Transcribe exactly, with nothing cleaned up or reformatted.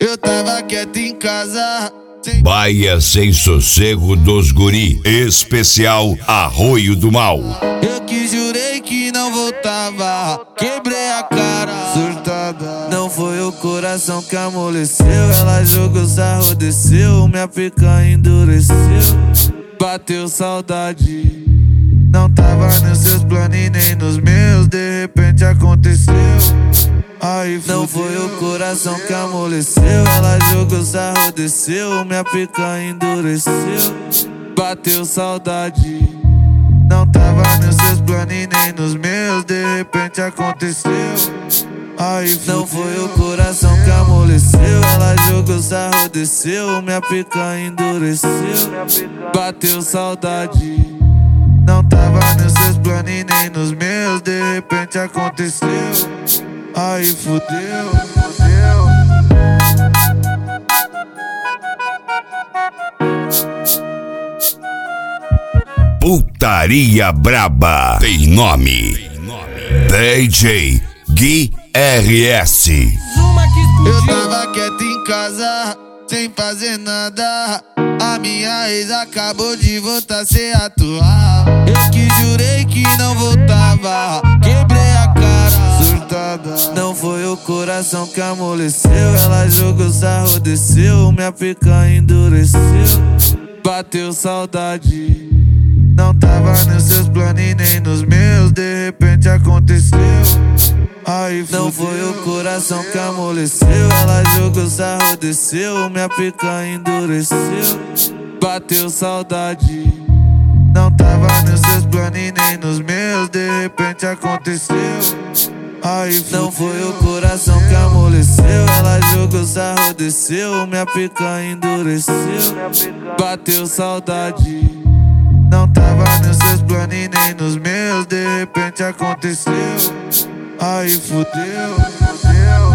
Eu tava quieto em casa. Baia Sem Sossego dos Guri, especial Arroio do Mal. Eu que jurei que não voltava, quebrei a cara, surtada. Não foi o coração que amoleceu, ela jogou sarro, desceu, minha picanha endureceu. Bateu saudade, não tava nos seus planos e nem nos meus, de repente aconteceu. Aí não foi o coração que amoleceu, ela jogou sarro, desceu, minha picanha endureceu. Bateu saudade, não tava nos seus planos e nem nos meus, de repente aconteceu. Aí não foi o coração que amoleceu, ela jogou sarro, desceu, minha picanha endureceu. Bateu saudade, não tava nos seus planos e nem nos meus, de repente aconteceu. Aí fudeu, fudeu. Putaria Braba tem nome, D J Gui R S. Eu tava quieto em casa, sem fazer nada. A minha ex acabou de voltar sem atuar. Eu que jurei que não voltava, quebrei a cara, surtada. Não foi o coração que amoleceu, ela jogou sarro, desceu, minha picanha endureceu. Bateu saudade, não tava nos seus planos e nem nos meus, de repente aconteceu. Aí não foi o coração que amoleceu, ela jogou sarro, desceu, minha picanha endureceu. Bateu saudade, não tava nos seus planos e nem nos meus, de repente aconteceu. Aí não foi o coração que amoleceu, ela jogou sarro, desceu, minha picanha endureceu. Bateu saudade, não tava nos seus planos e nem nos meus, de repente aconteceu. Aí fudeu, fudeu.